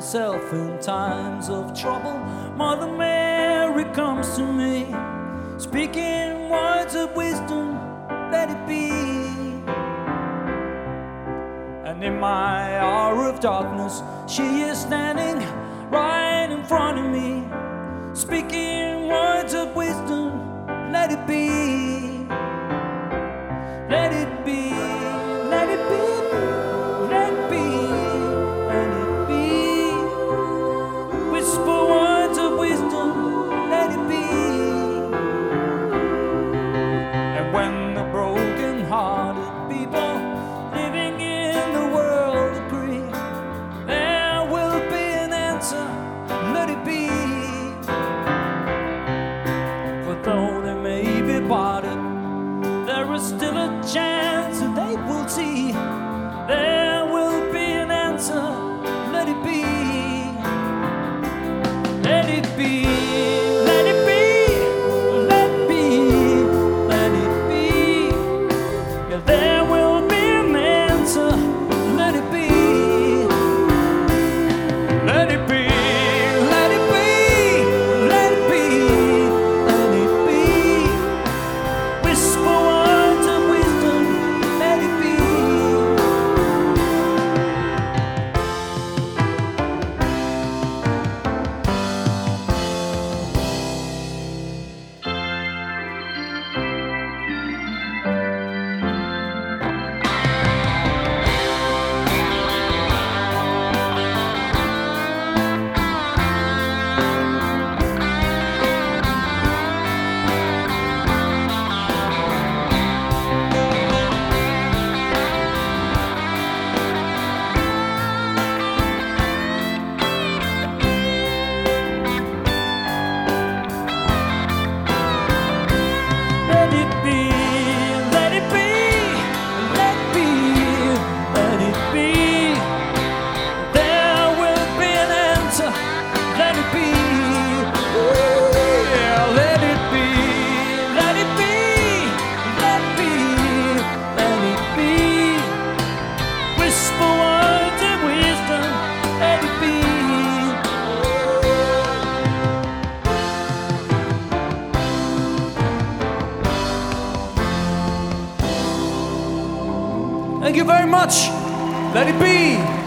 myself in times of trouble, Mother Mary comes to me, speaking words of wisdom, let it be. And in my hour of darkness, she is standing right in front of me, speaking words of wisdom, let it be. Let it be, let it be, let it be, let it be. Whisper words of wisdom, let it be. And when the broken-hearted people living in the world agree, there will be an answer, let it be. For though they may be parted, there is still a chance that they will see. There will be an answer, let it be. Let it be, let it be, let it be, let it be. Yeah, there will be an answer, let it be. Let it be, let it be, let it be, let it be. Whisper Thank you very much. Let it be.